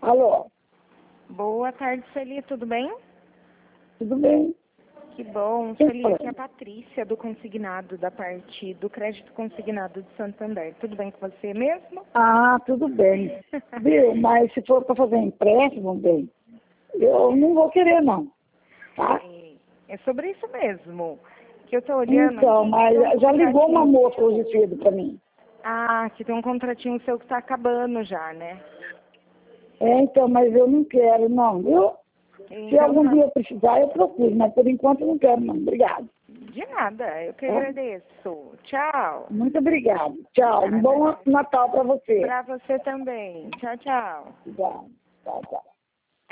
Alô, Boa tarde, Celi, tudo bem? tudo bem? Que bom. Quem Celi, fala? aqui é a Patrícia, do consignado, da parte do crédito consignado de Santander. Tudo bem com você mesmo? Ah, tudo bem. Viu? Mas se for para fazer empréstimo, bem, eu não vou querer, não. Tá? É sobre isso mesmo. Que eu tô olhando Então, aqui, mas tem um já ligou uma contratinho moça seu. hoje cedo para mim. Ah, que tem um contratinho seu que tá acabando já, né? Então, mas eu não quero, não, viu? Se Então algum tá. dia eu precisar, eu procuro, mas por enquanto eu não quero, não. Obrigado. De nada, eu que Tá? agradeço. Tchau. Muito obrigado. Tchau. Um Nada. bom Natal para você. Pra você também. Tchau, tchau. Obrigado. Tchau, tchau.